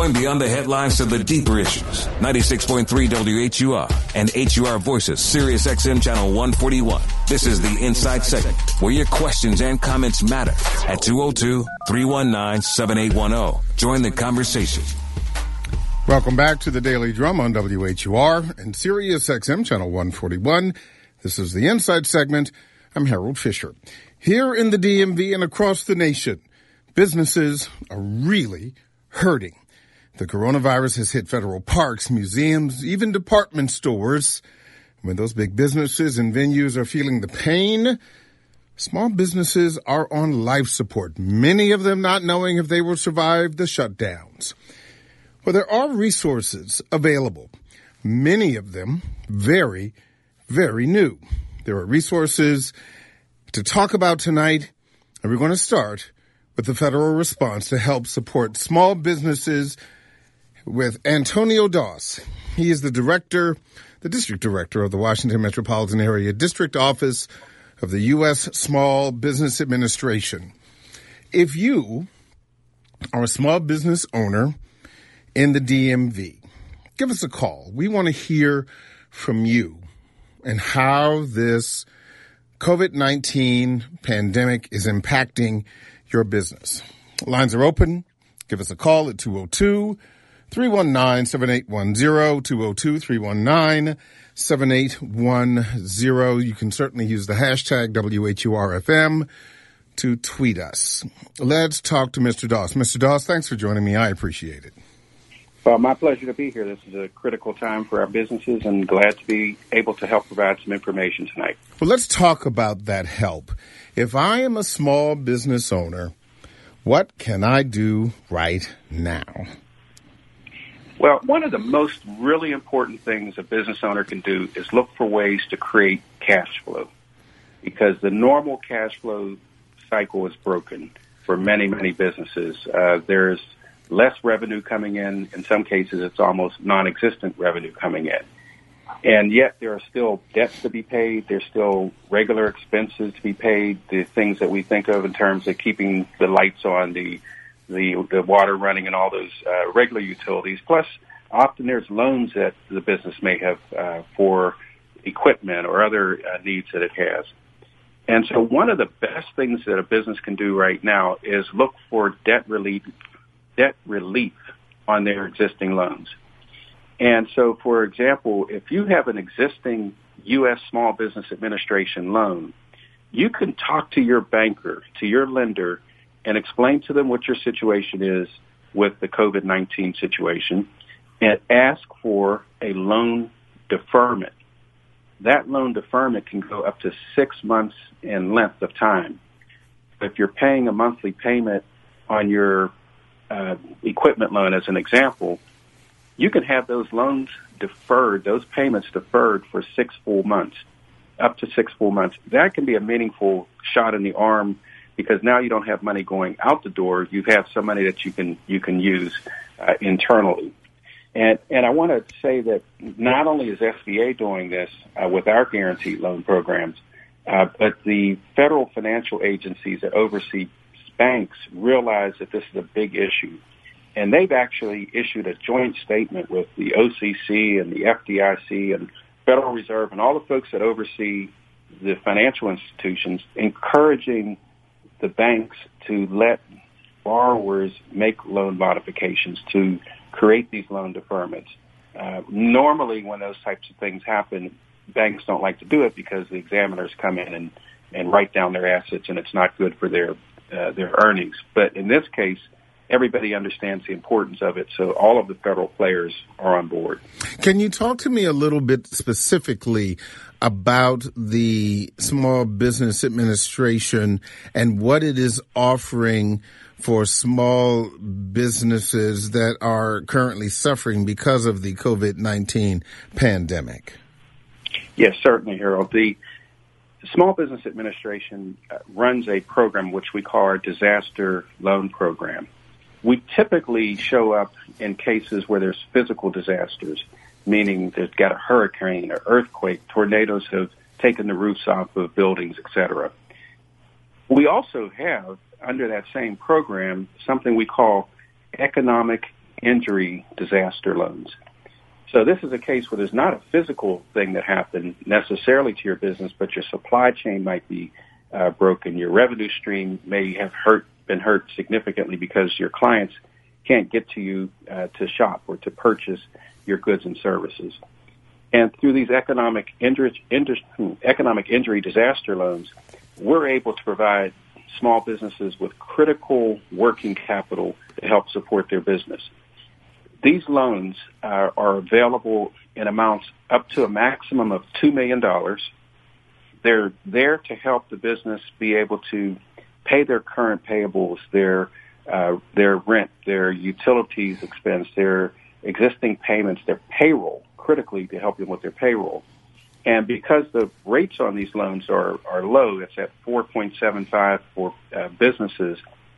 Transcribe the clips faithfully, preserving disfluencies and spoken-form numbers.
Going beyond the headlines to the deeper issues. ninety-six point three W H U R and H U R Voices, Sirius X M Channel one forty-one. This is the Inside Segment, where your questions and comments matter. At two oh two, three one nine, seven eight one oh. Join the conversation. Welcome back to the Daily Drum on W H U R and Sirius X M Channel one forty-one. This is the Inside Segment. I'm Harold Fisher. Here in the D M V and across the nation, businesses are really hurting. The coronavirus has hit federal parks, museums, even department stores. When those big businesses and venues are feeling the pain, small businesses are on life support, many of them not knowing if they will survive the shutdowns. Well, there are resources available, many of them very, very new. There are resources to talk about tonight, and we're going to start with the federal response to help support small businesses with Antonio Doss. He is the director, the district director of the Washington Metropolitan Area District Office of the U S Small Business Administration. If you are a small business owner in the D M V, give us a call. We want to hear from you and how this COVID nineteen pandemic is impacting your business. Lines are open. Give us a call at two oh two, three one nine, seven eight one oh, two oh two, three one nine, seven eight one oh. You can certainly use the hashtag W H U R F M to tweet us. Let's talk to Mister Doss. Mister Doss, thanks for joining me. I appreciate it. Well, my pleasure to be here. This is a critical time for our businesses, and glad to be able to help provide some information tonight. Well, let's talk about that help. If I am a small business owner, what can I do right now? Well, one of the most really important things a business owner can do is look for ways to create cash flow, because the normal cash flow cycle is broken for many, many businesses. Uh, there's less revenue coming in. In some cases, it's almost non-existent revenue coming in. And yet there are still debts to be paid. There's still regular expenses to be paid, the things that we think of in terms of keeping the lights on, the the, the water running, and all those uh, regular utilities. Plus, often there's loans that the business may have uh, for equipment or other uh, needs that it has. And so one of the best things that a business can do right now is look for debt relief, debt relief on their existing loans. And so, for example, if you have an existing U S Small Business Administration loan, you can talk to your banker, to your lender, and explain to them what your situation is with the COVID nineteen situation and ask for a loan deferment. That loan deferment can go up to six months in length of time. If you're paying a monthly payment on your uh, equipment loan, as an example, you can have those loans deferred, those payments deferred for six full months, up to six full months. That can be a meaningful shot in the arm, because now you don't have money going out the door. You have some money that you can you can use uh, internally. And and I want to say that not only is S B A doing this uh, with our guaranteed loan programs, uh, but the federal financial agencies that oversee banks realize that this is a big issue. And they've actually issued a joint statement with the O C C and the F D I C and Federal Reserve and all the folks that oversee the financial institutions, encouraging the banks to let borrowers make loan modifications, to create these loan deferments. Uh, normally, when those types of things happen, banks don't like to do it because the examiners come in and, and write down their assets, and it's not good for their uh, their earnings. But in this case, everybody understands the importance of it, so all of the federal players are on board. Can you talk to me a little bit specifically about the Small Business Administration and what it is offering for small businesses that are currently suffering because of the COVID nineteen pandemic? Yes, certainly, Harold. The Small Business Administration runs a program which we call our Disaster Loan Program. We typically show up in cases where there's physical disasters, meaning there's got a hurricane or earthquake, tornadoes have taken the roofs off of buildings, et cetera. We also have, under that same program, something we call economic injury disaster loans. So this is a case where there's not a physical thing that happened necessarily to your business, but your supply chain might be uh, broken. Your revenue stream may have hurt, been hurt significantly because your clients can't get to you uh, to shop or to purchase your goods and services. And through these economic injury, economic injury disaster loans, we're able to provide small businesses with critical working capital to help support their business. These loans are, are available in amounts up to a maximum of two million dollars. They're there to help the business be able to pay their current payables, their uh, their rent, their utilities expense, their existing payments, their payroll, critically to help them with their payroll. And because the rates on these loans are, are low, it's at four point seven five for uh, businesses,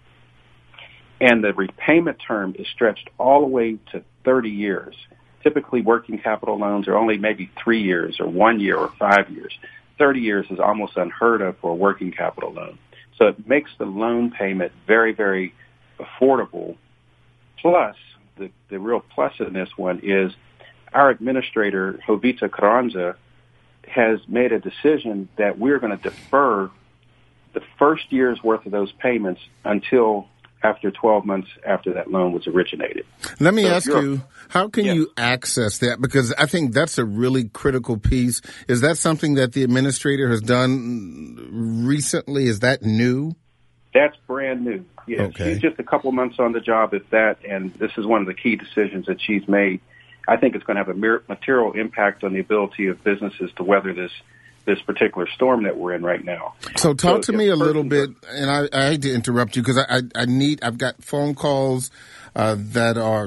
and the repayment term is stretched all the way to thirty years. Typically, working capital loans are only maybe three years or one year or five years. thirty years is almost unheard of for a working capital loan. So it makes the loan payment very, very affordable. Plus, the, the real plus in this one is our administrator, Jovita Carranza, has made a decision that we're going to defer the first year's worth of those payments until after twelve months after that loan was originated. Let me so ask you, how can yeah. you access that? Because I think that's a really critical piece. Is that something that the administrator has done recently? Is that new? That's brand new. Yeah, okay. She's just a couple months on the job, if that, and this is one of the key decisions that she's made. I think it's going to have a material impact on the ability of businesses to weather this this particular storm that we're in right now. So talk so to me a little bit, and I, I hate to interrupt you because I, I, I need, I've got phone calls uh, that are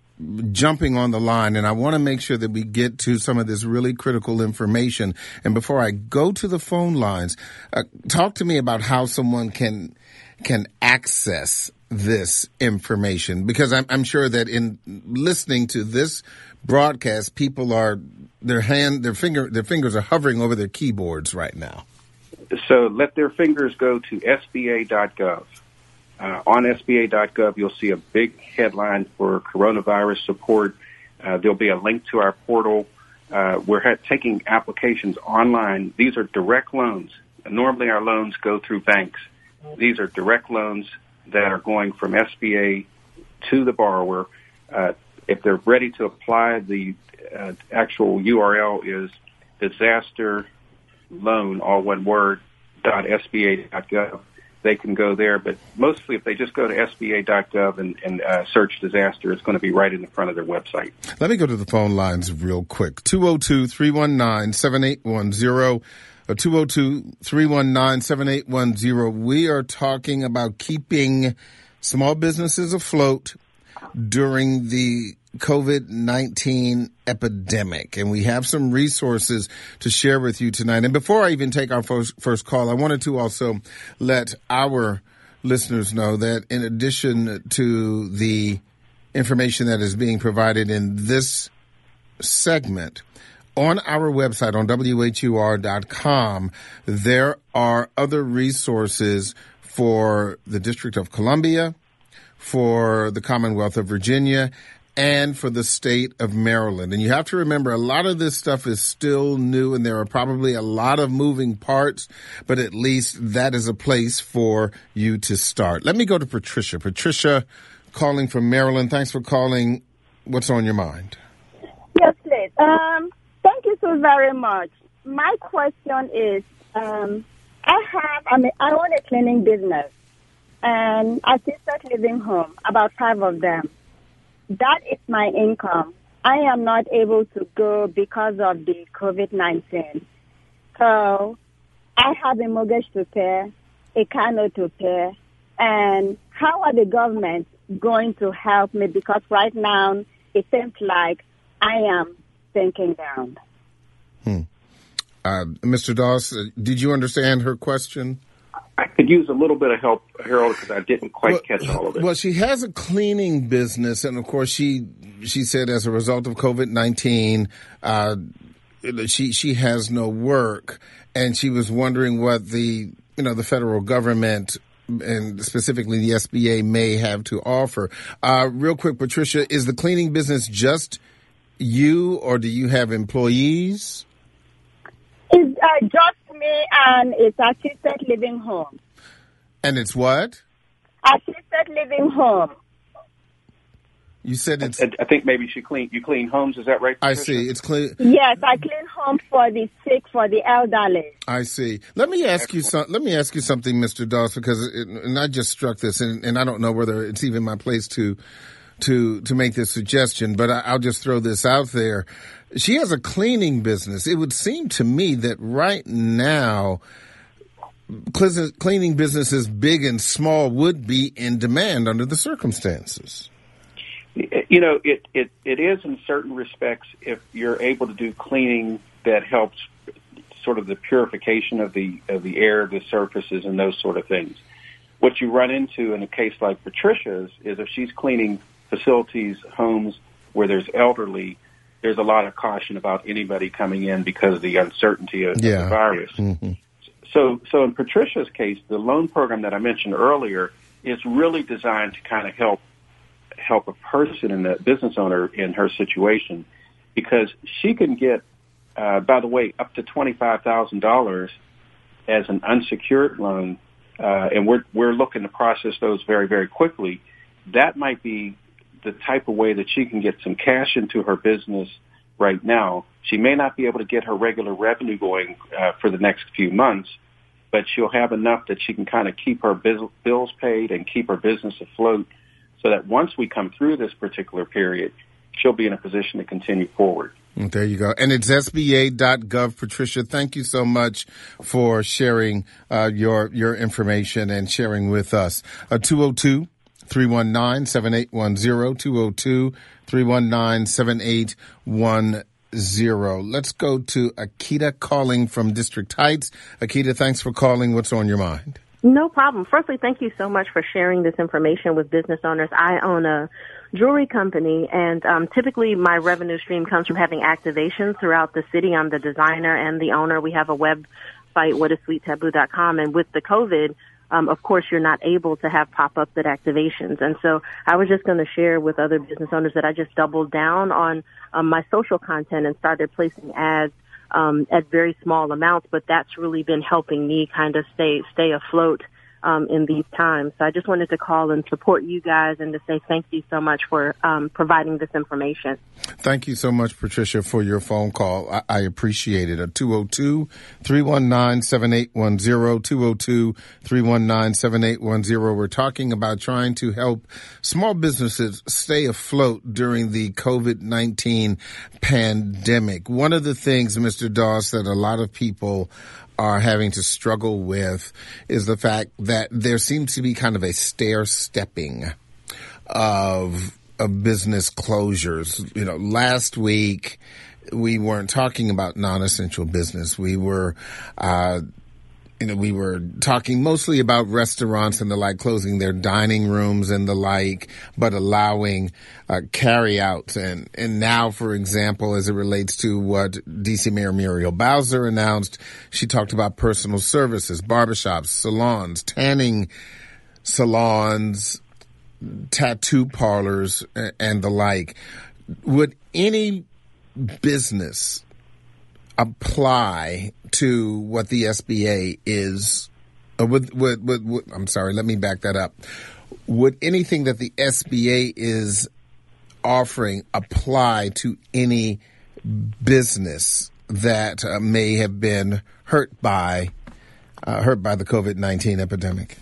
jumping on the line, and I want to make sure that we get to some of this really critical information. And before I go to the phone lines, uh, talk to me about how someone can can access this information, because I'm, I'm sure that in listening to this broadcast, people are their hand, their finger, their fingers are hovering over their keyboards right now. So let their fingers go to S B A dot gov. Uh, on S B A dot gov, you'll see a big headline for coronavirus support. Uh, there'll be a link to our portal. Uh, we're ha- taking applications online. These are direct loans. Normally, our loans go through banks. These are direct loans that are going from S B A to the borrower. Uh, if they're ready to apply, the uh, actual U R L is disaster loan, all one word, dot S B A dot gov. They can go there, but mostly if they just go to S B A dot gov and, and uh, search disaster, it's going to be right in the front of their website. Let me go to the phone lines real quick. two oh two, three one nine, seven eight one zero. two oh two, three one nine, seven eight one zero. We are talking about keeping small businesses afloat during the COVID nineteen epidemic. And we have some resources to share with you tonight. And before I even take our first, first call, I wanted to also let our listeners know that in addition to the information that is being provided in this segment, on our website, on W H U R dot com, there are other resources for the District of Columbia, for the Commonwealth of Virginia, and for the state of Maryland. And you have to remember, a lot of this stuff is still new, and there are probably a lot of moving parts, but at least that is a place for you to start. Let me go to Patricia. Patricia, calling from Maryland. Thanks for calling. What's on your mind? Yes, please. Um, Thank you so very much. My question is, um, I have, I mean, I own a cleaning business and assisted living home, about five of them. That is my income. I am not able to go because of the COVID nineteen. So I have a mortgage to pay, a car note to pay, and how are the government going to help me? Because right now it seems like I am sinking down. Hmm. Uh, Mister Doss, uh, did you understand her question? I could use a little bit of help, Harold, because I didn't quite well, catch all of it. Well, she has a cleaning business, and of course, she she said as a result of COVID nineteen, uh, she she has no work, and she was wondering what the you know the federal government and specifically the S B A may have to offer. Uh, real quick, Patricia, is the cleaning business just you, or do you have employees? It's uh, just me, and it's assisted living home. And it's what? Assisted living home. You said it's... I, I think maybe she clean, you clean homes, is that right, Patricia? I see. It's clean. Yes, I clean homes for the sick, for the elderly. I see. Let me ask Excellent. you some, Let me ask you something, Mister Doss, because it, and I just struck this, and, and I don't know whether it's even my place to to to make this suggestion, but I, I'll just throw this out there. She has a cleaning business. It would seem to me that right now, cleaning businesses, big and small, would be in demand under the circumstances. You know, it, it, it is in certain respects if you're able to do cleaning that helps sort of the purification of the of the air, the surfaces, and those sort of things. What you run into in a case like Patricia's is if she's cleaning facilities, homes where there's elderly, there's a lot of caution about anybody coming in because of the uncertainty of, yeah. of the virus. Mm-hmm. So, so in Patricia's case, the loan program that I mentioned earlier is really designed to kind of help help a person and a business owner in her situation, because she can get, uh, by the way, up to twenty-five thousand dollars as an unsecured loan, uh, and we're we're looking to process those very, very quickly. That might be the type of way that she can get some cash into her business right now. She may not be able to get her regular revenue going uh, for the next few months, but she'll have enough that she can kind of keep her biz- bills paid and keep her business afloat, so that once we come through this particular period, she'll be in a position to continue forward. There you go. And it's S B A dot gov. Patricia, thank you so much for sharing uh, your your information and sharing with us. Uh, two oh two, three one nine, seven eight one zero, two oh two, three one nine, seven eight one zero. Let's go to Akita calling from District Heights. Akita, thanks for calling. What's on your mind? No problem. Firstly, thank you so much for sharing this information with business owners. I own a jewelry company, and um, typically my revenue stream comes from having activations throughout the city. I'm the designer and the owner. We have a website, what is sweet taboo dot com, and with the COVID, um, of course, you're not able to have pop-ups at activations. And so I was just going to share with other business owners that I just doubled down on um, my social content and started placing ads Um, at very small amounts, but that's really been helping me kind of stay stay afloat um, in these times. So I just wanted to call and support you guys and to say thank you so much for um, providing this information. Thank you so much, Patricia, for your phone call. I, I appreciate it. At two oh two, three one nine, seven eight one zero, two oh two, three one nine, seven eight one zero. We're talking about trying to help small businesses stay afloat during the COVID nineteen pandemic. One of the things, Mister Doss, that a lot of people are having to struggle with is the fact that there seems to be kind of a stair-stepping of of business closures. You know, last week we weren't talking about non-essential business. We were, uh, you know, we were talking mostly about restaurants and the like closing their dining rooms and the like, but allowing uh, carry-outs. And, and now, for example, as it relates to what D C Mayor Muriel Bowser announced, she talked about personal services, barbershops, salons, tanning salons, tattoo parlors, and the like. Would any business apply to what the S B A is? Or would, would, would, would, I'm sorry, let me back that up. Would anything that the S B A is offering apply to any business that uh, may have been hurt by uh, hurt by the COVID nineteen epidemic?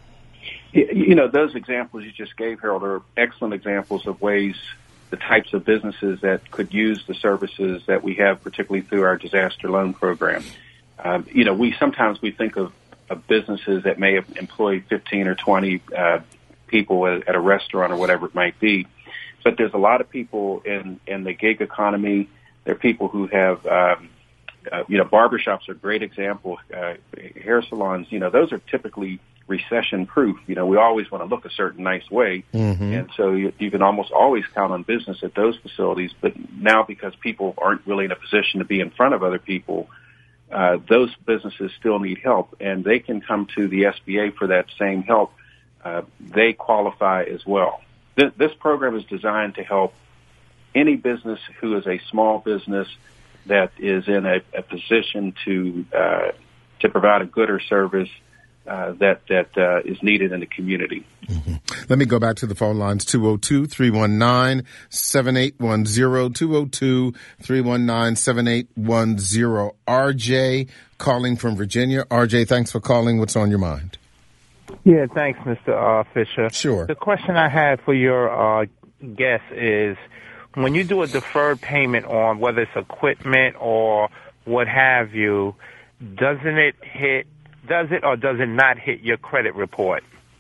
You know, those examples you just gave, Harold, are excellent examples of ways, the types of businesses that could use the services that we have, particularly through our disaster loan program. Um, you know, we sometimes we think of, of businesses that may have employed fifteen or twenty uh, people at, at a restaurant or whatever it might be. But there's a lot of people in, in the gig economy. There are people who have, um, uh, you know, barbershops are a great example. Uh, hair salons, you know, those are typically recession-proof. You know, we always want to look a certain nice way, mm-hmm. and so you, you can almost always count on business at those facilities. But now, because people aren't really in a position to be in front of other people, uh, those businesses still need help, and they can come to the S B A for that same help. Uh, they qualify as well. Th- this program is designed to help any business who is a small business that is in a, a position to uh, to provide a good or service uh, that that uh, is needed in the community. Mm-hmm. Let me go back to the phone lines, two oh two, three one nine, seven eight one zero, two oh two, three one nine, seven eight one zero. R J calling from Virginia. R J, thanks for calling. What's on your mind? Yeah, thanks, Mister Uh, Fisher. Sure. The question I had for your uh, guest is, when you do a deferred payment on whether it's equipment or what have you, doesn't it hit, does it or does it not hit your credit report?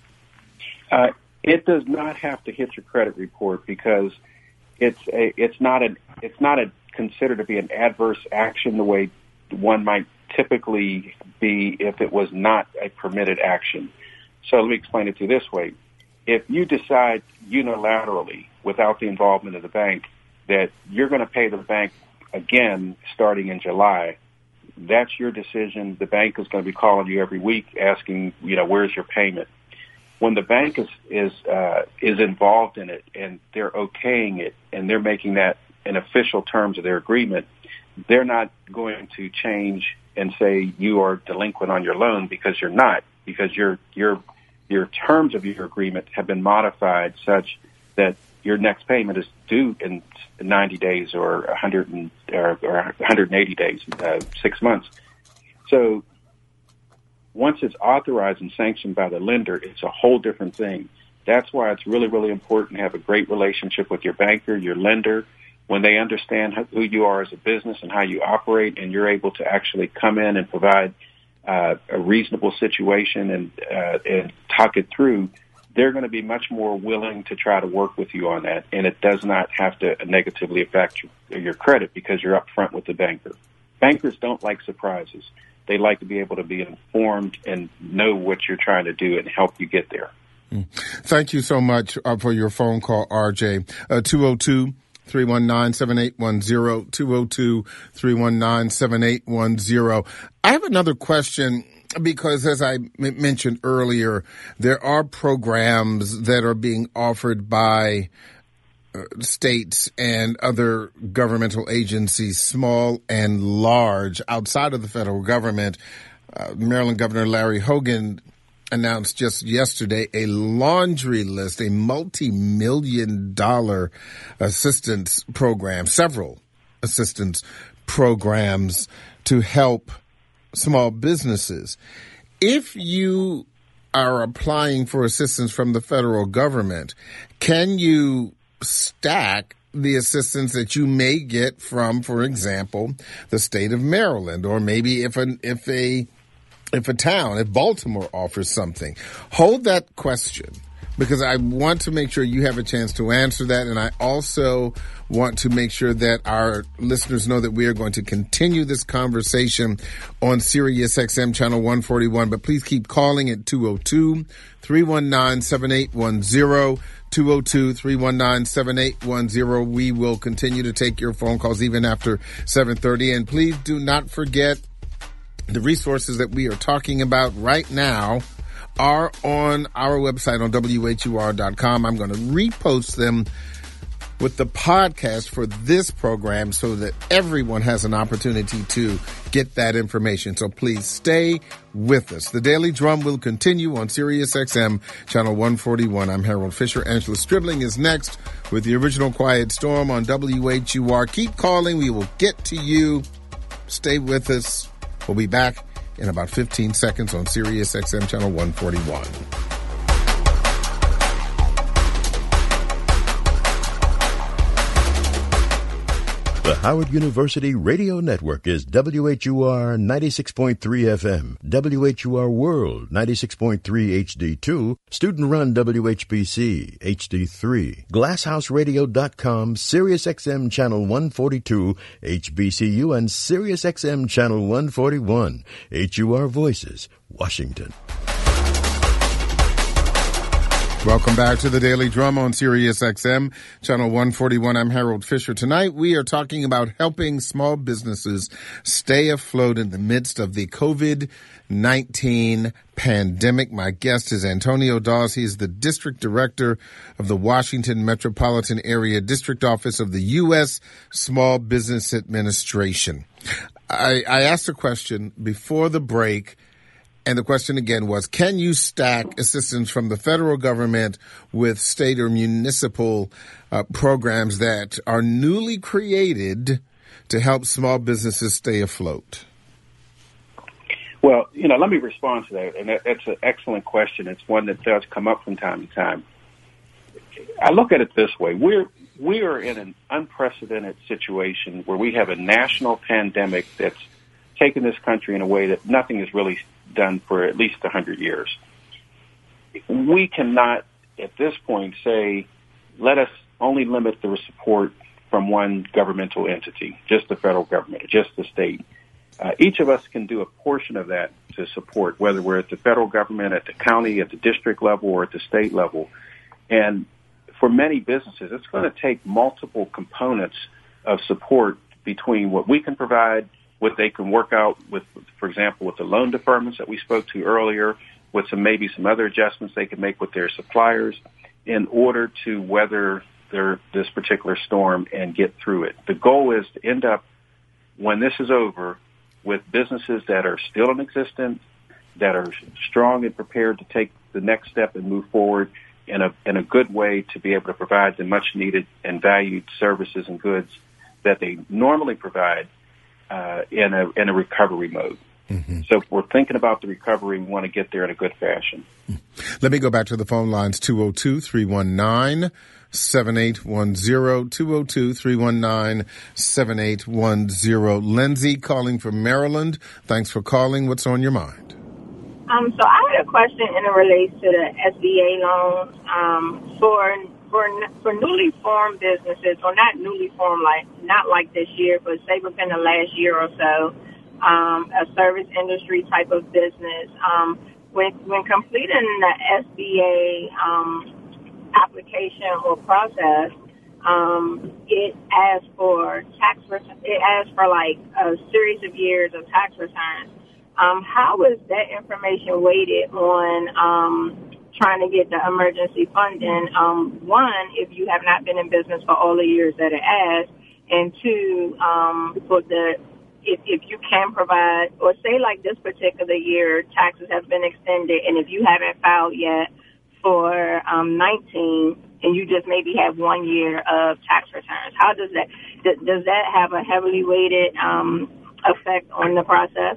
Uh, it does not have to hit your credit report because it's a, it's not a, it's not a considered to be an adverse action the way one might typically be if it was not a permitted action. So let me explain it to you this way. If you decide unilaterally, without the involvement of the bank, that you're going to pay the bank again starting in July, that's your decision. The bank is going to be calling you every week asking, you know, where's your payment? When the bank is is uh, is involved in it and they're okaying it and they're making that in official terms of their agreement, they're not going to change and say you are delinquent on your loan, because you're not, because your your your terms of your agreement have been modified such that your next payment is due in ninety days or one hundred and, or, or one hundred eighty days, uh, six months. So once it's authorized and sanctioned by the lender, it's a whole different thing. That's why it's really, really important to have a great relationship with your banker, your lender, when they understand who you are as a business and how you operate, and you're able to actually come in and provide uh, a reasonable situation and, uh, and talk it through. They're going to be much more willing to try to work with you on that, and it does not have to negatively affect your, your credit because you're up front with the banker. Bankers don't like surprises. They like to be able to be informed and know what you're trying to do and help you get there. Thank you so much uh, for your phone call, R J. Uh, two oh two, three one nine, seven eight one zero, two oh two, three one nine, seven eight one zero. I have another question, because as I m- mentioned earlier, there are programs that are being offered by uh, states and other governmental agencies, small and large, outside of the federal government. Uh, Maryland Governor Larry Hogan announced just yesterday a laundry list, a multi-million dollar assistance program, several assistance programs to help small businesses. If you are applying for assistance from the federal government, can you stack the assistance that you may get from, for example, the state of Maryland, or maybe if an if a if a town, if Baltimore offers something? Hold that question, because I want to make sure you have a chance to answer that. And I also want to make sure that our listeners know that we are going to continue this conversation on Sirius X M channel one forty-one. But please keep calling at two oh two, three one nine, seven eight one zero, two oh two, three one nine, seven eight one zero. We will continue to take your phone calls even after seven thirty. And please do not forget, the resources that we are talking about right now are on our website on W H U R dot com. I'm going to repost them with the podcast for this program so that everyone has an opportunity to get that information. So please stay with us. The Daily Drum will continue on Sirius X M channel one forty-one. I'm Harold Fisher. Angela Stribling is next with the original Quiet Storm on W H U R. Keep calling. We will get to you. Stay with us. We'll be back in about fifteen seconds on Sirius X M channel one forty-one. The Howard University Radio Network is W H U R ninety-six point three F M, W H U R World ninety-six point three H D two, student-run W H B C H D three, glasshouse radio dot com, Sirius X M channel one forty-two H B C U, and Sirius X M channel one forty-one H U R Voices, Washington. Welcome back to the Daily Drum on Sirius X M, Channel one forty-one. I'm Harold Fisher. Tonight we are talking about helping small businesses stay afloat in the midst of the COVID nineteen pandemic. My guest is Antonio Dawes. He's the District Director of the Washington Metropolitan Area District Office of the U S Small Business Administration. I, I asked a question before the break. And the question again was, can you stack assistance from the federal government with state or municipal uh, programs that are newly created to help small businesses stay afloat? Well, you know, let me respond to that. And that, that's an excellent question. It's one that does come up from time to time. I look at it this way. We're, we are in an unprecedented situation where we have a national pandemic that's taken this country in a way that nothing has really done for at least one hundred years. We cannot, at this point, say, let us only limit the support from one governmental entity, just the federal government or just the state. Uh, each of us can do a portion of that to support, whether we're at the federal government, at the county, at the district level, or at the state level. And for many businesses, it's going to take multiple components of support between what we can provide, what they can work out with, for example, with the loan deferments that we spoke to earlier, with some maybe some other adjustments they can make with their suppliers in order to weather their, this particular storm and get through it. The goal is to end up, when this is over, with businesses that are still in existence, that are strong and prepared to take the next step and move forward in a in a good way to be able to provide the much needed and valued services and goods that they normally provide uh, in a in a recovery mode. Mm-hmm. So if we're thinking about the recovery, we want to get there in a good fashion. Let me go back to the phone lines, two oh two, three one nine, seven eight one zero, two oh two, three one nine, seven eight one zero. Lindsay calling from Maryland. Thanks for calling. What's on your mind? Um, so I had a question and it relates to the S B A loans um, for for for newly formed businesses, or not newly formed, like not like this year, but say within the last year or so. Um, a service industry type of business. Um, when, when completing the S B A um, application or process, um, it asks for tax. It asks for like a series of years of tax returns. Um, how is that information weighted on um, trying to get the emergency funding? Um, one, if you have not been in business for all the years that it asks, and two, um, for the If, if you can provide, or say like this particular year, taxes have been extended, and if you haven't filed yet for um, nineteen, and you just maybe have one year of tax returns, how does that does that have a heavily weighted um, effect on the process?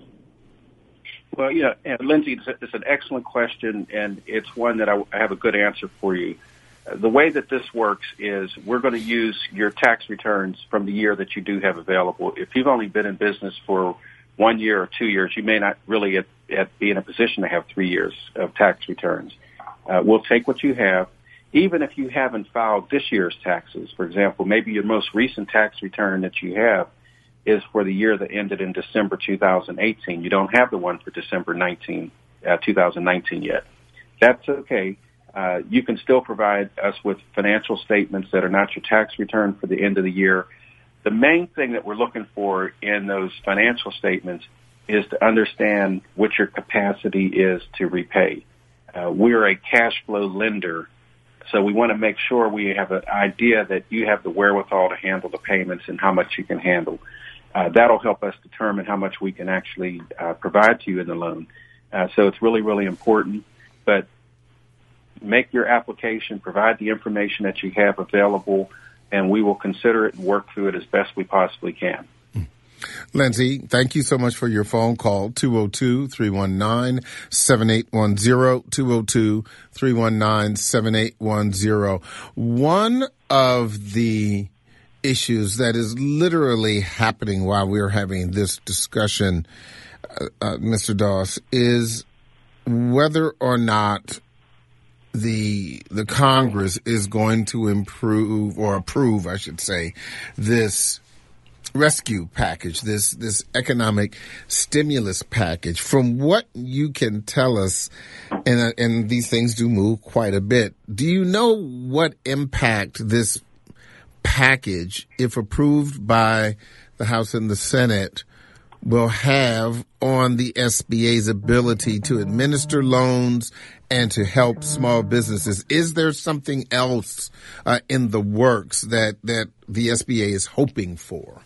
Well, yeah, and Lindsay, it's, a, it's an excellent question, and it's one that I, I have a good answer for you. The way that this works is we're going to use your tax returns from the year that you do have available. If you've only been in business for one year or two years, you may not really at, at be in a position to have three years of tax returns. Uh, we'll take what you have. Even if you haven't filed this year's taxes, for example, maybe your most recent tax return that you have is for the year that ended in December two thousand eighteen. You don't have the one for December nineteenth, uh, two thousand nineteen yet. That's okay. Uh, you can still provide us with financial statements that are not your tax return for the end of the year. The main thing that we're looking for in those financial statements is to understand what your capacity is to repay. Uh, we're a cash flow lender, so we want to make sure we have an idea that you have the wherewithal to handle the payments and how much you can handle. Uh, that'll help us determine how much we can actually uh, provide to you in the loan. Uh, so it's really, really important. But make your application, provide the information that you have available, and we will consider it and work through it as best we possibly can. Lindsay, thank you so much for your phone call, two oh two, three one nine, seven eight one zero, two oh two, three one nine, seven eight one zero. One of the issues that is literally happening while we're having this discussion, uh, uh, Mister Dawes, is whether or not the the Congress is going to improve or approve, I should say, this rescue package, this this economic stimulus package. From what you can tell us, and uh, and these things do move quite a bit, do you know what impact this package, if approved by the House and the Senate, will have on the S B A's ability to administer loans and to help small businesses? Is there something else uh, in the works that, that the S B A is hoping for?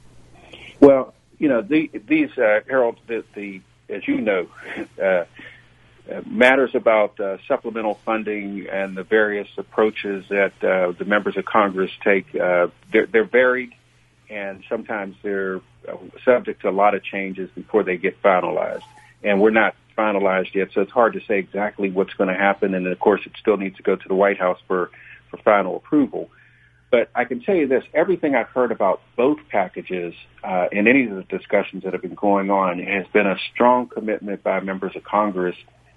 Well, you know, the, these, uh, Harold, the, the, as you know, uh, uh, matters about uh, supplemental funding and the various approaches that uh, the members of Congress take, uh, they're, they're varied, and sometimes they're uh, subject to a lot of changes before they get finalized. And we're not finalized yet, so it's hard to say exactly what's going to happen. And, of course, it still needs to go to the White House for, for final approval. But I can tell you this, everything I've heard about both packages uh, in any of the discussions that have been going on has been a strong commitment by members of Congress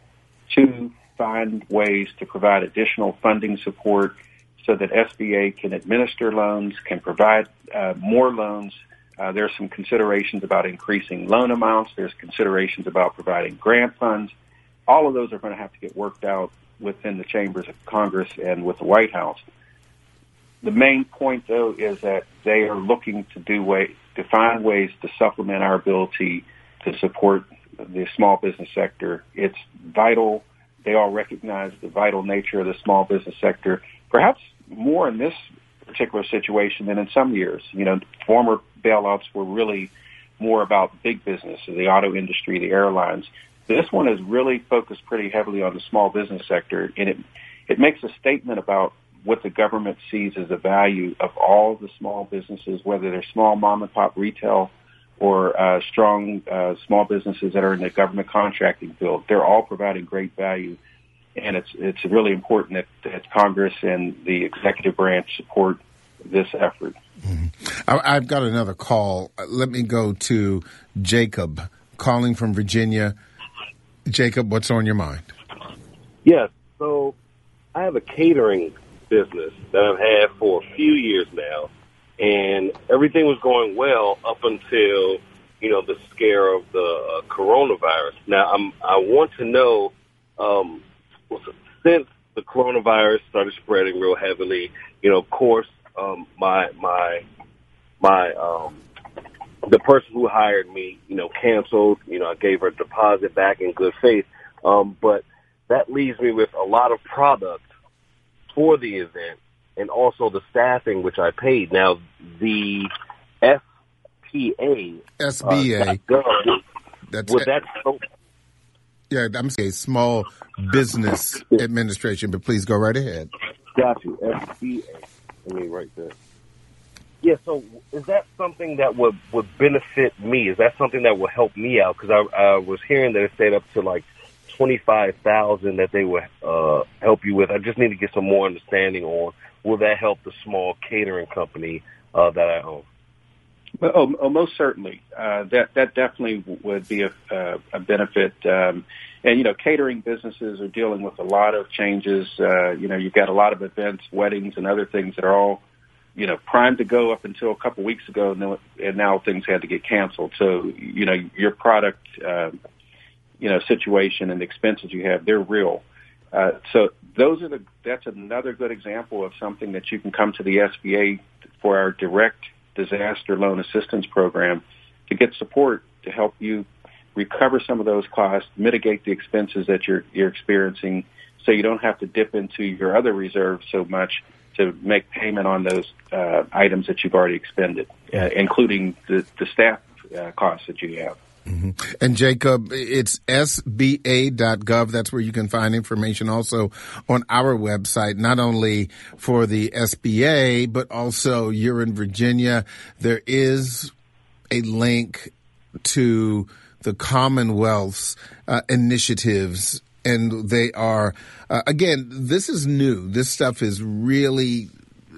to find ways to provide additional funding support so that S B A can administer loans, can provide uh, more loans. Uh, there's some considerations about increasing loan amounts. There's considerations about providing grant funds. All of those are going to have to get worked out within the chambers of Congress and with the White House. The main point, though, is that they are looking to do way, to find ways to supplement our ability to support the small business sector. It's vital. They all recognize the vital nature of the small business sector, perhaps more in this particular situation than in some years. You know, former bailouts were really more about big business, the auto industry, the airlines. This one is really focused pretty heavily on the small business sector, and it it makes a statement about what the government sees as the value of all the small businesses, whether they're small mom-and-pop retail or uh, strong uh, small businesses that are in the government contracting field. They're all providing great value, and it's it's really important that, that Congress and the executive branch support this effort. Mm-hmm. I, I've got another call. Let me go to Jacob, calling from Virginia. Jacob, what's on your mind? Yes, so I have a catering business that I've had for a few years now, and everything was going well up until, you know, the scare of the uh, coronavirus. Now, I'm, I want to know, um, since the coronavirus started spreading real heavily, you know, of course, um, my, my, my, um, the person who hired me, you know, canceled, you know, I gave her a deposit back in good faith. Um, but that leaves me with a lot of product for the event, and also the staffing, which I paid. Now, the S P A, S B A, uh, gov, that's would that so? Yeah, I'm saying Small Business Administration, but please go right ahead. Got you, S B A. Let me write that. Yeah, so is that something that would, would benefit me? Is that something that will help me out? Because I, I was hearing that it stayed up to like twenty-five thousand that they would uh, help you with. I just need to get some more understanding on, will that help the small catering company uh, that I own? Well, oh, oh, most certainly. Uh, that that definitely would be a, uh, a benefit. Um, and, you know, catering businesses are dealing with a lot of changes. Uh, you know, you've got a lot of events, weddings, and other things that are all, you know, primed to go up until a couple weeks ago, and, then, and now things had to get canceled. So, you know, your product uh, you know, situation and the expenses you have, they're real. Uh, so those are the, that's another good example of something that you can come to the S B A for our direct disaster loan assistance program to get support to help you recover some of those costs, mitigate the expenses that you're, you're experiencing, so you don't have to dip into your other reserves so much to make payment on those uh, items that you've already expended, uh, including the, the staff uh, costs that you have. Mm-hmm. And Jacob, it's S B A dot gov. That's where you can find information also on our website, not only for the S B A, but also you're in Virginia. There is a link to the Commonwealth's uh, initiatives, and they are, uh, again, this is new. This stuff is really,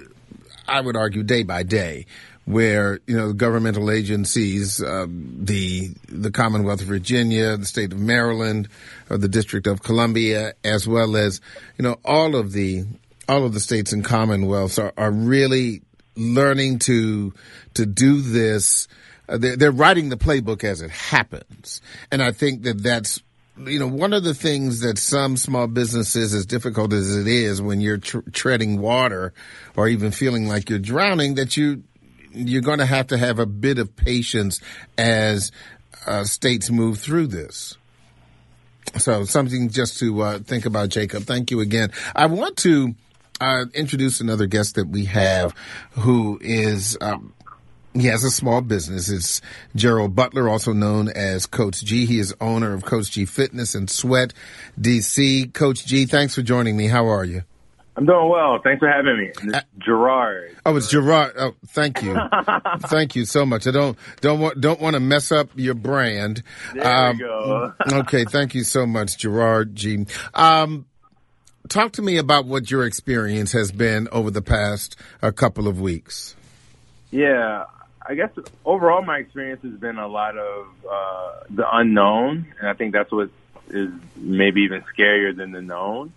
I would argue, day by day, where, you know, governmental agencies, um, the the Commonwealth of Virginia, the state of Maryland, or the District of Columbia, as well as, you know, all of the all of the states and commonwealths are, are really learning to to do this. Uh, they're, they're writing the playbook as it happens, and I think that that's, you know, one of the things that some small businesses, as difficult as it is when you're tr- treading water or even feeling like you're drowning, that you you're going to have to have a bit of patience as uh, states move through this. So something just to uh, think about, Jacob. Thank you again. I want to uh, introduce another guest that we have who is, um, he has a small business. It's Gerald Butler, also known as Coach G. He is owner of Coach G Fitness and Sweat D C. Coach G, thanks for joining me. How are you? I'm doing well. Thanks for having me. It's Gerard. Oh, it's Gerard. Oh, thank you. Thank you so much. I don't don't want don't want to mess up your brand. There um, we go. Okay, thank you so much, Gerard G. Um, talk to me about what your experience has been over the past a couple of weeks. Yeah, I guess overall my experience has been a lot of uh, the unknown, and I think that's what is maybe even scarier than the known.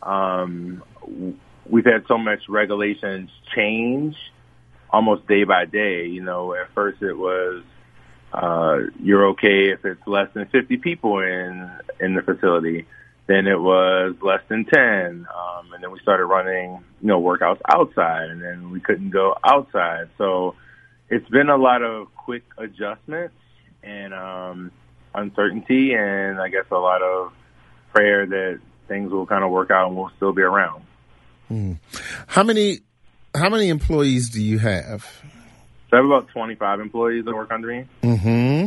Um, we've had so much regulations change almost day by day. You know, at first it was, uh, you're okay if it's less than fifty people in, in the facility. Then it was less than ten. Um, and then we started running, you know, workouts outside, and then we couldn't go outside. So it's been a lot of quick adjustments and, um, uncertainty, and I guess a lot of prayer that things will kind of work out and we'll still be around. Hmm. How many, how many employees do you have? So I have about twenty-five employees that work under me. Mm-hmm.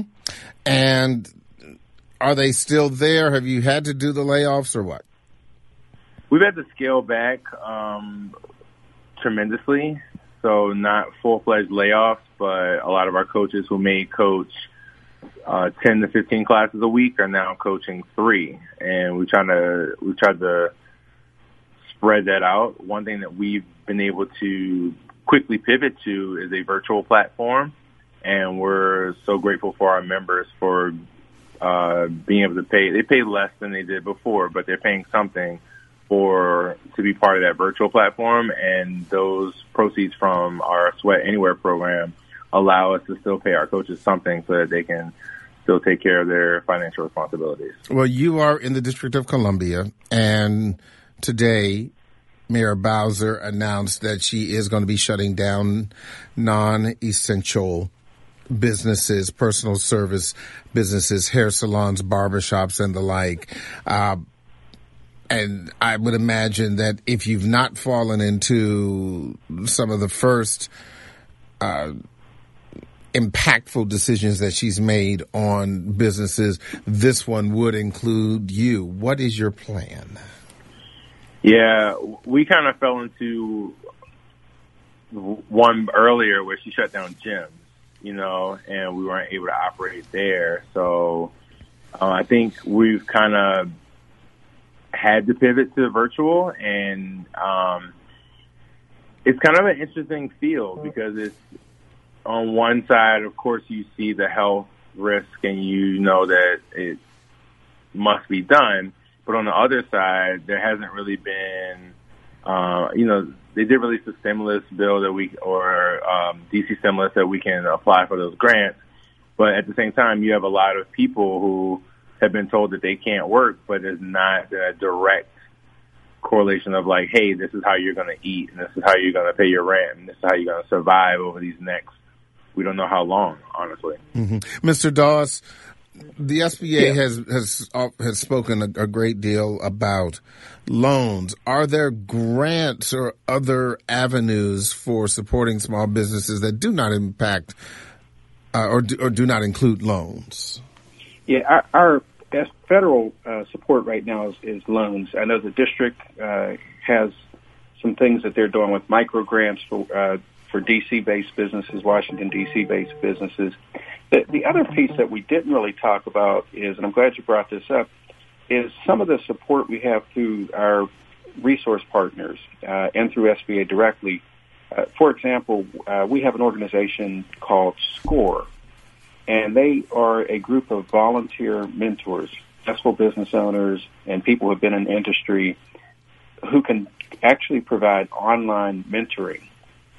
And are they still there? Have you had to do the layoffs or what? We've had to scale back um, tremendously. So not full-fledged layoffs, but a lot of our coaches who may coach uh, ten to fifteen classes a week are now coaching three. And we trying to, we tried to spread that out. One thing that we've been able to quickly pivot to is a virtual platform. And we're so grateful for our members for uh, being able to pay. They pay less than they did before, but they're paying something for to be part of that virtual platform. And those proceeds from our Sweat Anywhere program allow us to still pay our coaches something so that they can still take care of their financial responsibilities. Well, you are in the District of Columbia, and today Mayor Bowser announced that she is going to be shutting down non-essential businesses, personal service businesses, hair salons, barbershops, and the like. Uh, and I would imagine that if you've not fallen into some of the first uh, impactful decisions that she's made on businesses, this one would include you. What is your plan? Yeah, we kind of fell into one earlier where she shut down gyms, you know, and we weren't able to operate there. So uh, I think we've kind of had to pivot to virtual, and um, it's kind of an interesting field because it's on one side, of course, you see the health risk and you know that it must be done. But on the other side, there hasn't really been, uh, you know, they did release a stimulus bill that we, or um, D C stimulus that we can apply for those grants. But at the same time, you have a lot of people who have been told that they can't work, but there's not a direct correlation of like, hey, this is how you're going to eat, and this is how you're going to pay your rent, and this is how you're going to survive over these next, we don't know how long, honestly. Mm-hmm. Mister Doss, the S B A yeah. has has has spoken a, a great deal about loans. Are there grants or other avenues for supporting small businesses that do not impact uh, or do, or do not include loans? Yeah, our, our federal uh, support right now is, is loans. I know the district uh, has some things that they're doing with micro grants for uh, for D C-based businesses, Washington, D C-based businesses. The, the other piece that we didn't really talk about is, and I'm glad you brought this up, is some of the support we have through our resource partners uh, and through S B A directly. Uh, for example, uh, we have an organization called SCORE, and they are a group of volunteer mentors, successful business owners, and people who have been in the industry who can actually provide online mentoring.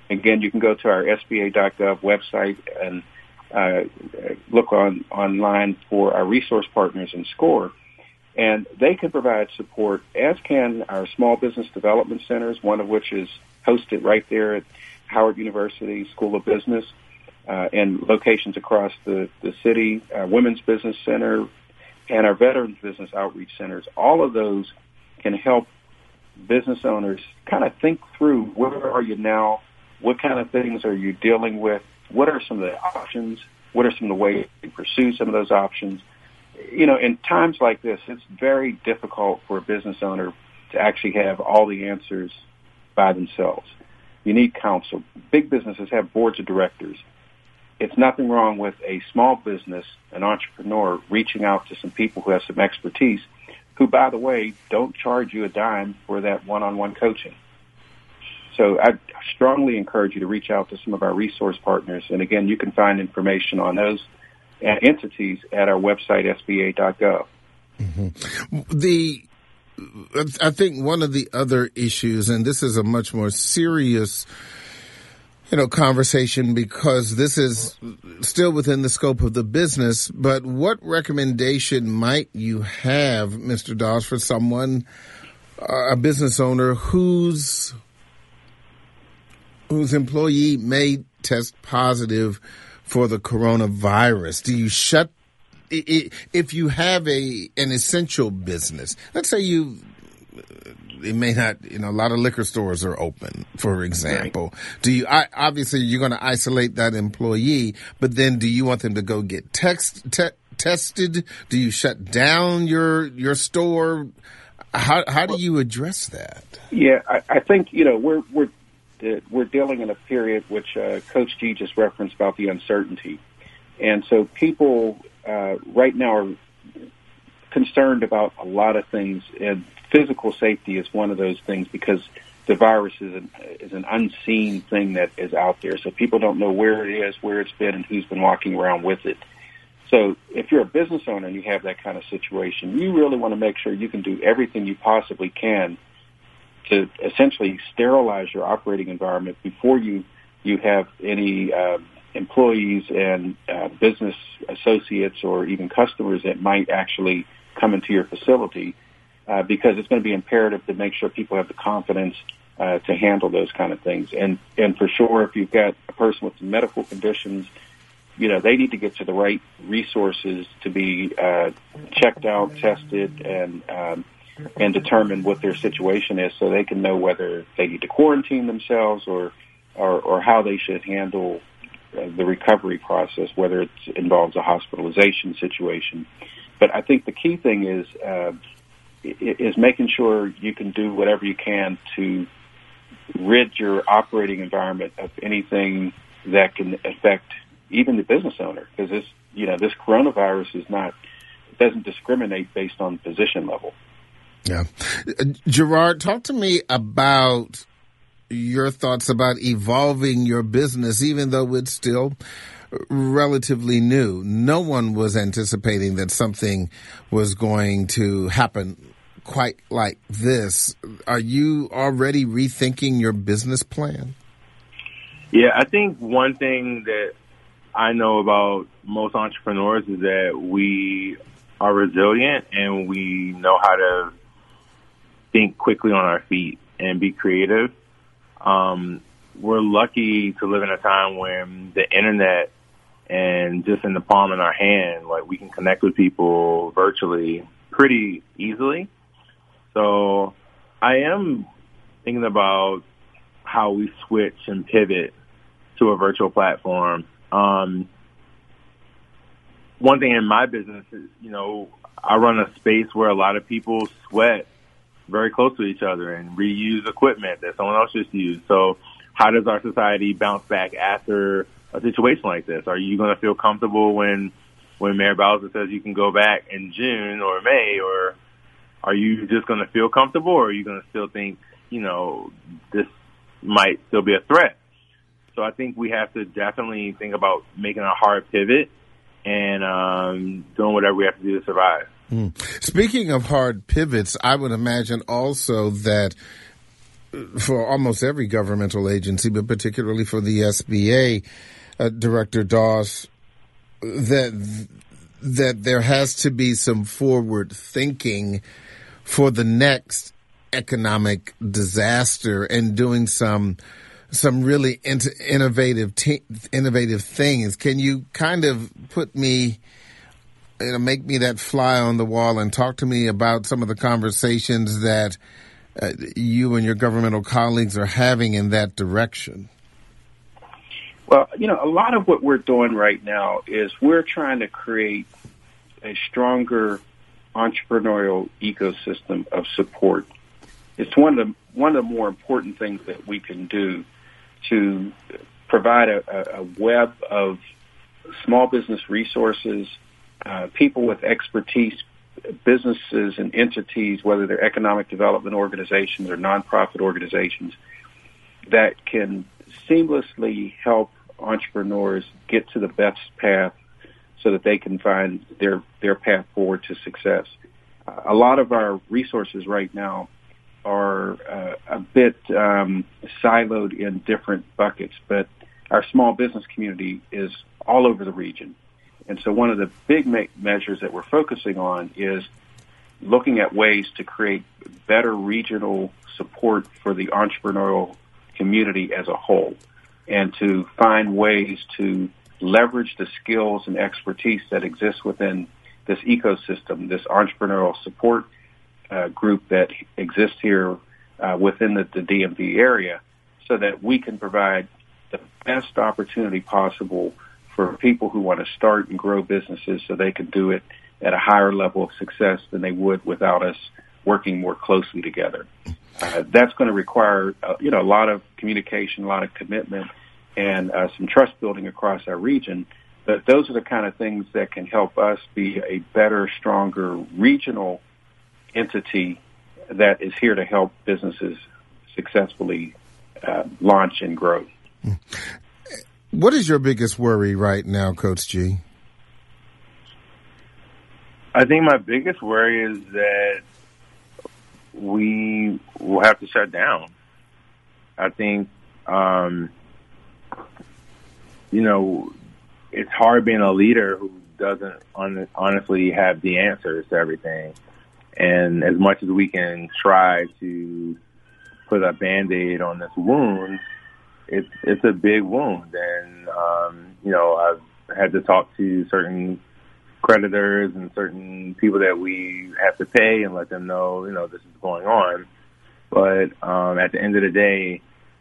Again, you can go to our S B A dot gov website and uh, look on online for our resource partners in SCORE. And they can provide support, as can our small business development centers, one of which is hosted right there at Howard University School of Business, uh, and locations across the, the city, our Women's Business Center, and our Veterans Business Outreach Centers. All of those can help business owners kind of think through, where are you now? What kind of things are you dealing with? What are some of the options? What are some of the ways to pursue some of those options? You know, in times like this, it's very difficult for a business owner to actually have all the answers by themselves. You need counsel. Big businesses have boards of directors. It's nothing wrong with a small business, an entrepreneur, reaching out to some people who have some expertise, who, by the way, don't charge you a dime for that one-on-one coaching. So I strongly encourage you to reach out to some of our resource partners. And again, you can find information on those entities at our website, S B A dot gov. Mm-hmm. The, I think one of the other issues, and this is a much more serious, you know, conversation, because this is still within the scope of the business, but what recommendation might you have, Mister Dawes, for someone, uh, a business owner whose whose employee may test positive for the coronavirus? Do you shut, if you have a an essential business, let's say you, it may not, you know, a lot of liquor stores are open, for example. Right. Do you, I, obviously you're going to isolate that employee, but then do you want them to go get text, te- tested? Do you shut down your, your store? How, how do you address that? Yeah, I, I think, you know, we're, we're, we're dealing in a period which uh, Coach G just referenced about the uncertainty. And so people uh, right now are concerned about a lot of things, and physical safety is one of those things, because the virus is an, is an unseen thing that is out there. So people don't know where it is, where it's been, and who's been walking around with it. So if you're a business owner and you have that kind of situation, you really want to make sure you can do everything you possibly can to essentially sterilize your operating environment before you, you have any uh, employees and uh, business associates or even customers that might actually come into your facility, uh, because it's going to be imperative to make sure people have the confidence uh, to handle those kind of things. And, and for sure, if you've got a person with medical conditions, you know, they need to get to the right resources to be uh, checked out, tested, and um, and determine what their situation is, so they can know whether they need to quarantine themselves or or, or how they should handle uh, the recovery process, whether it involves a hospitalization situation. But I think the key thing is uh, is making sure you can do whatever you can to rid your operating environment of anything that can affect even the business owner, because this, you know, this coronavirus is not, it doesn't discriminate based on position level. Yeah. Uh, Gerard, talk to me about your thoughts about evolving your business, even though it's still relatively new. No one was anticipating that something was going to happen quite like this. Are you already rethinking your business plan? Yeah, I think one thing that I know about most entrepreneurs is that we are resilient and we know how to think quickly on our feet and be creative. Um, we're lucky to live in a time when the internet and just in the palm of our hand, like, we can connect with people virtually pretty easily. So I am thinking about how we switch and pivot to a virtual platform. Um, one thing in my business is, you know, I run a space where a lot of people sweat very close to each other and reuse equipment that someone else just used. So how does our society bounce back after a situation like this? Are you going to feel comfortable when, when Mayor Bowser says you can go back in June or May, or are you just going to feel comfortable, or are you going to still think, you know, this might still be a threat? So I think we have to definitely think about making a hard pivot and um, doing whatever we have to do to survive. Mm. Speaking of hard pivots, I would imagine also that for almost every governmental agency, but particularly for the S B A, uh, Director Doss, that that there has to be some forward thinking for the next economic disaster and doing some some really in- innovative t- innovative things. Can you kind of put me, you know, make me that fly on the wall and talk to me about some of the conversations that uh, you and your governmental colleagues are having in that direction? Well, you know, a lot of what we're doing right now is we're trying to create a stronger entrepreneurial ecosystem of support. It's one of the one of the more important things that we can do to provide a, a web of small business resources, uh, people with expertise, businesses and entities, whether they're economic development organizations or nonprofit organizations, that can seamlessly help entrepreneurs get to the best path so that they can find their, their path forward to success. Uh, a lot of our resources right now are uh, a bit um, siloed in different buckets, but our small business community is all over the region. And so one of the big ma- measures that we're focusing on is looking at ways to create better regional support for the entrepreneurial community as a whole, and to find ways to leverage the skills and expertise that exists within this ecosystem, this entrepreneurial support uh, group that exists here uh, within the, the D M V area, so that we can provide the best opportunity possible for people who want to start and grow businesses so they can do it at a higher level of success than they would without us working more closely together. Uh, that's going to require, uh, you know, a lot of communication, a lot of commitment, and uh, some trust building across our region. But those are the kind of things that can help us be a better, stronger regional entity that is here to help businesses successfully uh, launch and grow. What is your biggest worry right now, Coach G? I think my biggest worry is that we will have to shut down. I think, um, you know, it's hard being a leader who doesn't on, honestly have the answers to everything. And as much as we can try to put a Band-Aid on this wound, it's it's a big wound. And, um, you know, I've had to talk to certain creditors and certain people that we have to pay and let them know, you know, this is going on. But um, at the end of the day,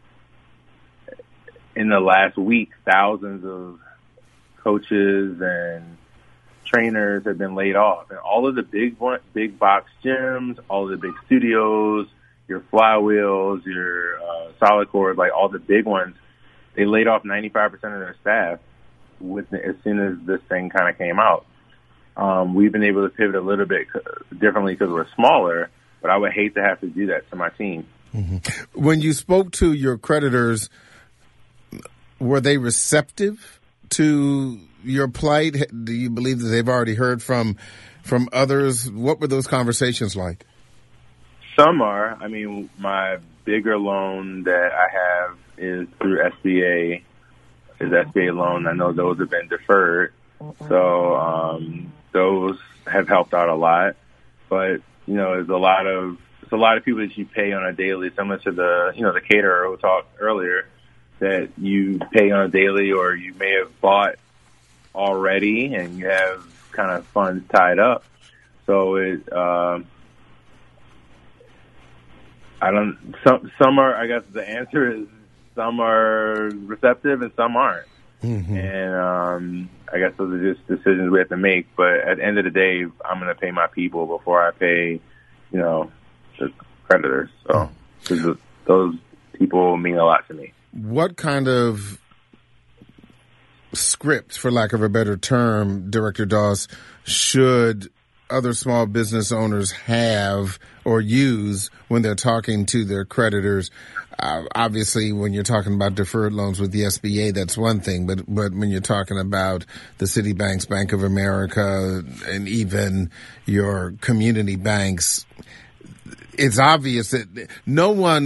in the last week, thousands of coaches and trainers have been laid off. And all of the big big box gyms, all of the big studios, your Flywheels, your uh, Solid Core, like all the big ones, they laid off ninety-five percent of their staff with as soon as this thing kind of came out. Um, we've been able to pivot a little bit differently because we're smaller, but I would hate to have to do that to my team. Mm-hmm. When you spoke to your creditors, were they receptive to your plight? Do you believe that they've already heard from from others? What were those conversations like? Some are. I mean, my bigger loan that I have is through S B A, is S B A loan. I know those have been deferred. So um, those have helped out a lot. But, you know, there's a lot of it's a lot of people that you pay on a daily, similar to the, you know, the caterer who talked earlier, that you pay on a daily or you may have bought already and you have kind of funds tied up. So it, um, I don't, some, some are, I guess the answer is some are receptive and some aren't. Mm-hmm. And um, I guess those are just decisions we have to make. But at the end of the day, I'm going to pay my people before I pay, you know, the creditors. So mm-hmm. those people mean a lot to me. What kind of script, for lack of a better term, Director Doss, should other small business owners have or use when they're talking to their creditors? Uh, obviously, when you're talking about deferred loans with the S B A, that's one thing. But but when you're talking about the Citibanks, Bank of America, and even your community banks, it's obvious that no one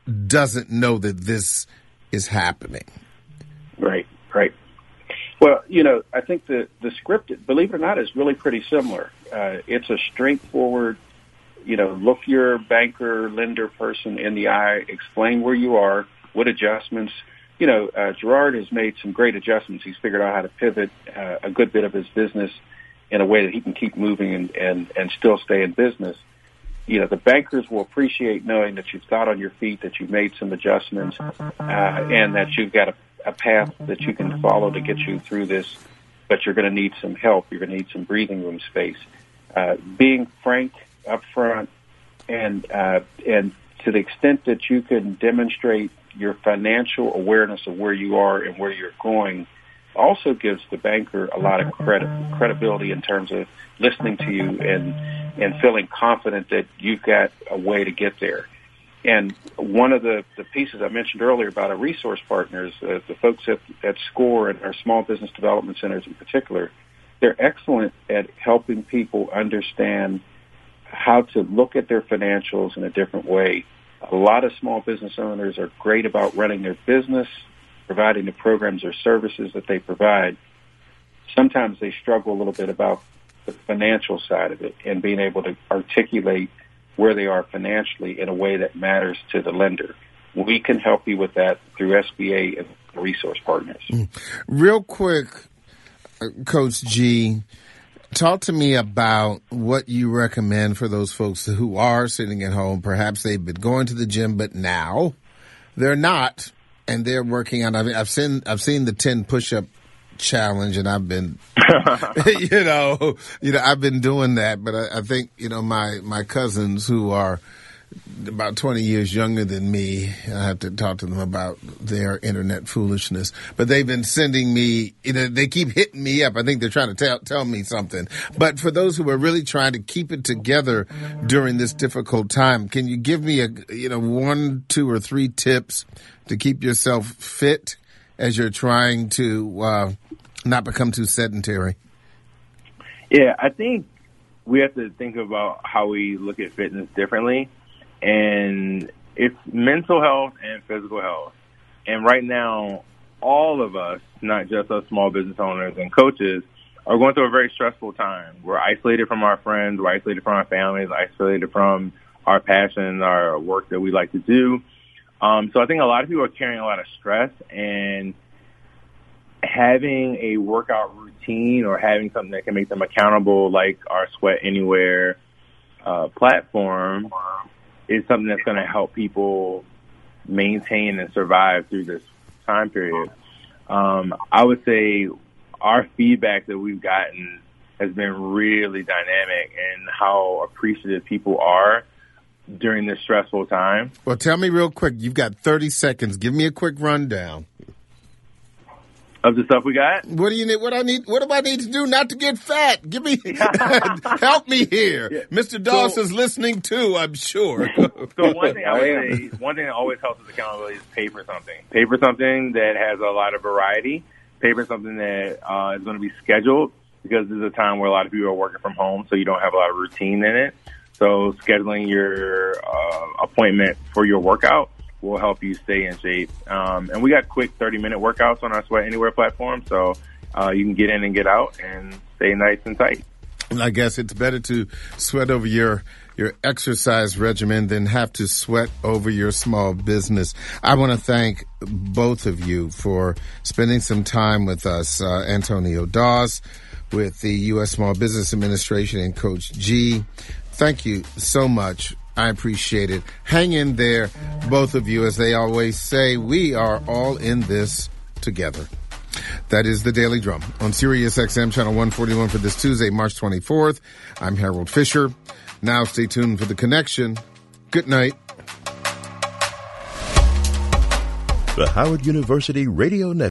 doesn't know that this is happening? Right, right. Well, you know, I think the, the script, believe it or not, is really pretty similar. Uh, it's a straightforward, you know, look your banker, lender person in the eye, explain where you are, what adjustments. You know, uh, Gerard has made some great adjustments. He's figured out how to pivot uh, a good bit of his business in a way that he can keep moving and, and, and still stay in business. You know, the bankers will appreciate knowing that you've thought on your feet, that you've made some adjustments, uh, and that you've got a, a path that you can follow to get you through this, but you're going to need some help. You're going to need some breathing room space. Uh, being frank up front and, uh, and to the extent that you can demonstrate your financial awareness of where you are and where you're going also gives the banker a lot of credit, credibility in terms of listening to you and, and feeling confident that you've got a way to get there. And one of the, the pieces I mentioned earlier about our resource partners, uh, the folks at, at SCORE and our small business development centers in particular, they're excellent at helping people understand how to look at their financials in a different way. A lot of small business owners are great about running their business, providing the programs or services that they provide. Sometimes they struggle a little bit about the financial side of it and being able to articulate where they are financially in a way that matters to the lender. We can help you with that through S B A and resource partners. Real quick, Coach G, talk to me about what you recommend for those folks who are sitting at home. Perhaps they've been going to the gym, but now they're not, and they're working on. I mean, I've seen I've seen the ten push-up challenge, and I've been, you know, you know, I've been doing that. But I, I think you know my my cousins who are about twenty years younger than me, I have to talk to them about their internet foolishness. But they've been sending me, you know, they keep hitting me up. I think they're trying to tell, tell me something. But for those who are really trying to keep it together during this difficult time, can you give me a, you know, one, two, or three tips to keep yourself fit as you're trying to uh, not become too sedentary? Yeah, I think we have to think about how we look at fitness differently. And it's mental health and physical health. And right now, all of us, not just us small business owners and coaches, are going through a very stressful time. We're isolated from our friends, we're isolated from our families, isolated from our passion, our work that we like to do. Um, so I think a lot of people are carrying a lot of stress, and having a workout routine or having something that can make them accountable, like our Sweat Anywhere uh, platform, is something that's going to help people maintain and survive through this time period. Um, I would say our feedback that we've gotten has been really dynamic and how appreciative people are during this stressful time. Well, tell me real quick. You've got thirty seconds. Give me a quick rundown of the stuff we got. What do you need? What I need? What do I need to do not to get fat? Give me, help me here. Yeah. Mister Doss so, is listening too, I'm sure. So one thing I would say, one thing that always helps with accountability is pay for something. Pay for something that has a lot of variety. Pay for something that uh, is going to be scheduled, because there's a time where a lot of people are working from home, so you don't have a lot of routine in it. So scheduling your uh, appointment for your workout will help you stay in shape. Um, and we got quick thirty-minute workouts on our Sweat Anywhere platform, so uh, you can get in and get out and stay nice and tight. I guess it's better to sweat over your your exercise regimen than have to sweat over your small business. I want to thank both of you for spending some time with us. Uh, Antonio Doss with the U S Small Business Administration and Coach G. Thank you so much. I appreciate it. Hang in there, both of you. As they always say, we are all in this together. That is the Daily Drum on Sirius X M Channel one forty-one for this Tuesday, March twenty-fourth. I'm Harold Fisher. Now stay tuned for The Connection. Good night. The Howard University Radio Network.